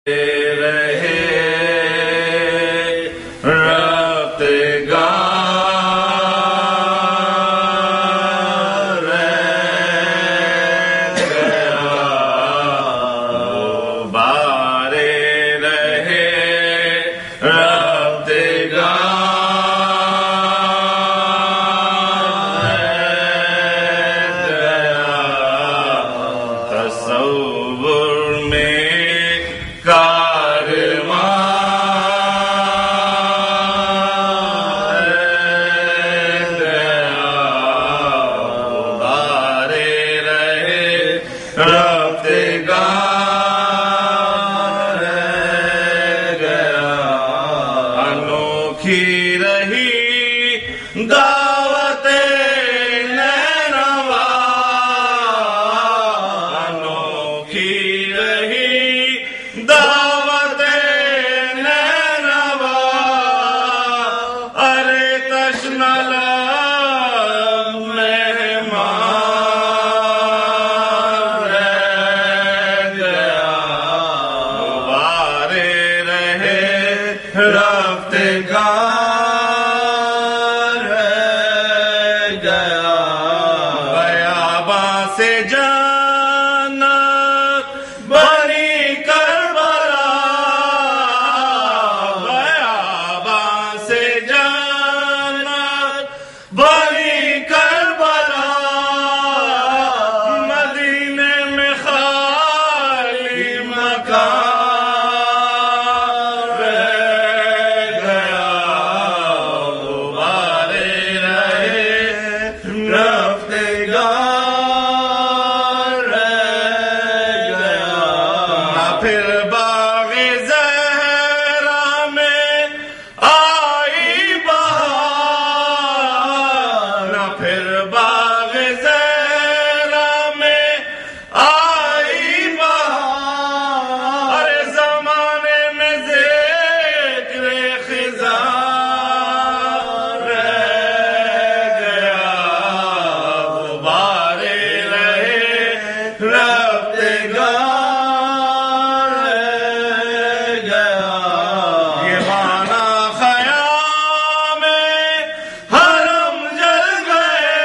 رہے رفتگار رہ گیا، بارے رہے تصور میں کارواں رہ گیا، بارے رہے رفتگار رہ گیا، انوکھی رہی دعوت نینوا، انوکھی رہی دعوت نینوا، ارے تشنہ لب مہمان رہ گیا، بارے رہے رفتگار رہ گیا، بیاباں سے جانا بنی کربلا، بیاباں سے جانا بنی کربلا، مدینے میں خالی مکان رہ گیا، بارے رہے رفتگار رہ گیا، نہ پھر باغ زہرا میں آئی بہار، نہ پھر باغ زہرا میں آئی بہار، ارے زمانے میں ذکر خزاں رہ گیا، بارے رہے رفتگار رہ گیا، یہ مانا خیام حرم جل گئے،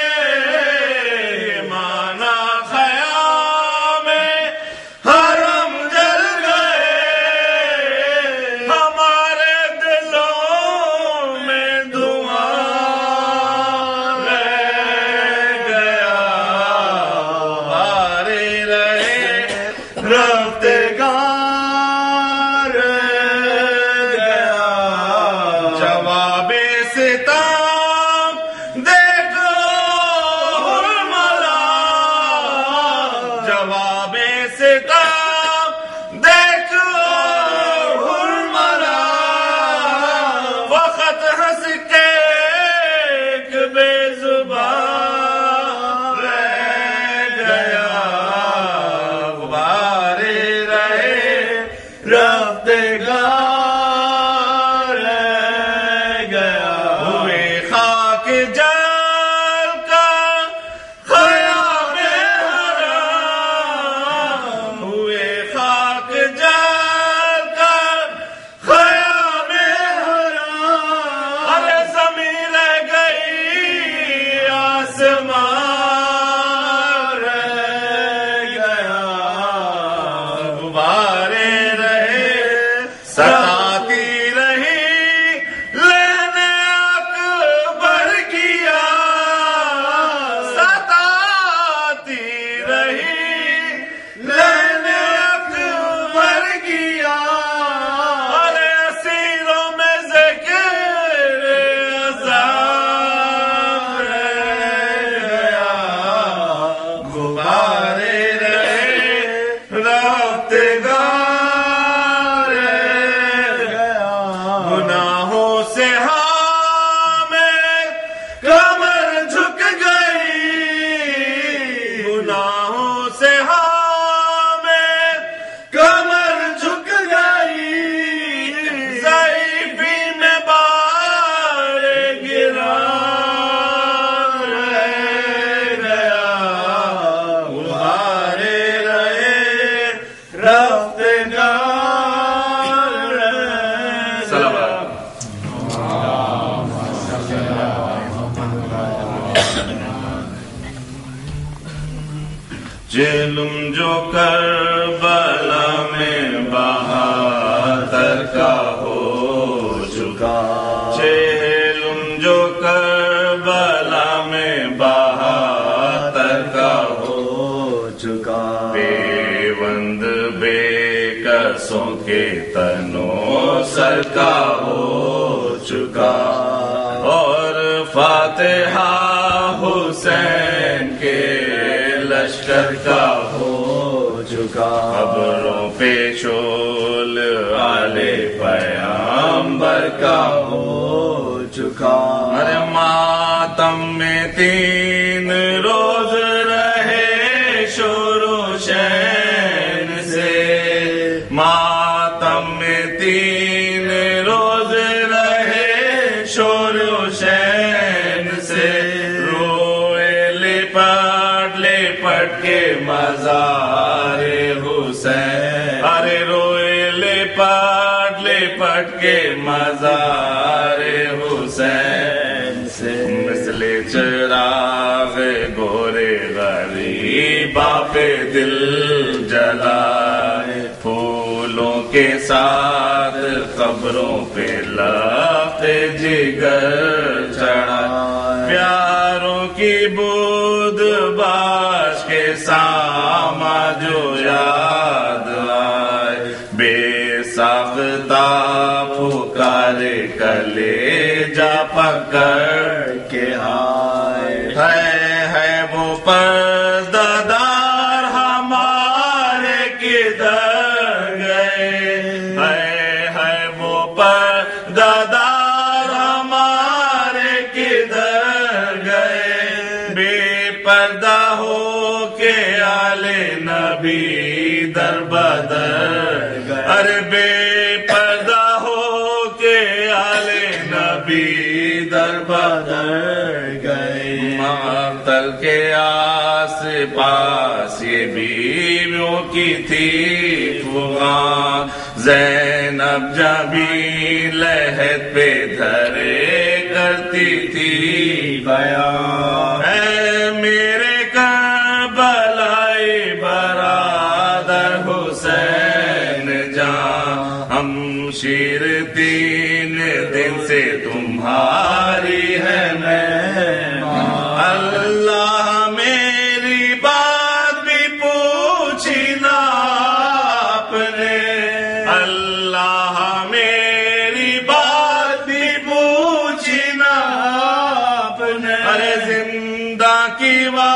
یہ مانا خیام حرم جل گئے، ہمارے دلوں میں دعا رہ گیا، بارے رہے رفتگار رہ گیا، جواب ستم دیکھو حرملا، جواب ستم دیکھو حرملا، وقت ہنس کے ایک بے زبان رہ گیا، بارے رہے رفتگار رہ گیا، ہوئے جلم جو کربلا میں بہادر کا ہو چکا، جلم جو کربلا میں بہادر کا ہو چکا، پیوند بے کسوں کے تنوں سر کا ہو چکا، اور فاتحہ حسین کے لشکر کا ہو چکا، قبروں پہ شول آلے پیغمبر کا ہو چکا، ارے ماتم میں 3 روز رہے شور و شین سے، ماتم میں 3 روز رہے شور و شین سے، روئے لپٹ کے مزار حسین، ارے روئے لپٹ کے مزار حسین سے، مثل چراغ گورے غریبا پہ دل جلائے، پھولوں کے ساتھ قبروں پہ لخت جگر چڑھائے، پیاروں کی بود باش کے ساما جو یاد آئے، بے ساختہ پکارے کلے جا پکڑ کے آئے، ہے وہ پردہ دار ہمارے کدھر گئے، ہے وہ پردہ دار ہمارے کدھر گئے، بے پردہ ہو کے آلے نبی در بدر گئے، ارے بے پردہ ہو کے آلے نبی در بدر گئے، مقتل کے آس پاس یہ بیویوں کی تھی فغان، زینب جبھی لحد پہ دھرے کرتی تھی بیان، اے میرے کربلائی برادر حسین جان، ہم شیر 3 دن سے تمہاری ہے مہمان، اللہ میری بات بھی پوچھی نا آپ نے، اللہ میری بات بھی پوچھی نا آپ نے، ارے زندہ کی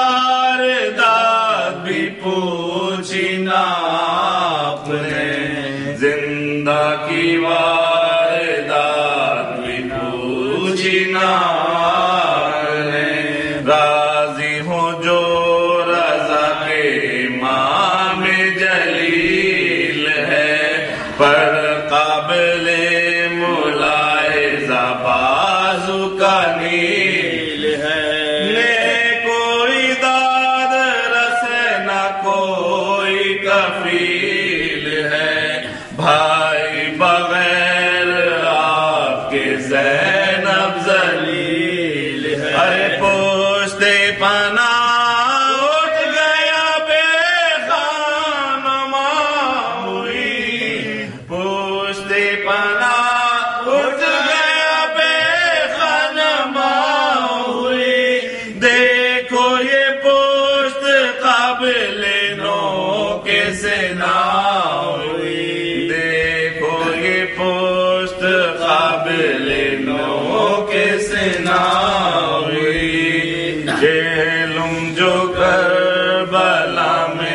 واردات بھی پوچھی نا آپ نے، زندہ کی واردات بھی پوچھی نا آپ نے، راضی ہوں جو رضا کے امام جلیل ہے، پر قابل ملاحظہ بازو کا نیل ہے، نے کوئی داد رس نہ کوئی کفیل ہے، بھائی بغیر آپ کے زینب ذلیل ہے، ارے پوچھتے پناہ اٹھ گیا بے خانما ہوئی، پوچھتے پناہ اٹھ گیا بے خانما ہوئی، دیکھو یہ پوشت قابل نو کے سنا ہوئی، دیکھو یہ پوشت قابل نو کے سنا ہوئی، جہلم جو کربلا میں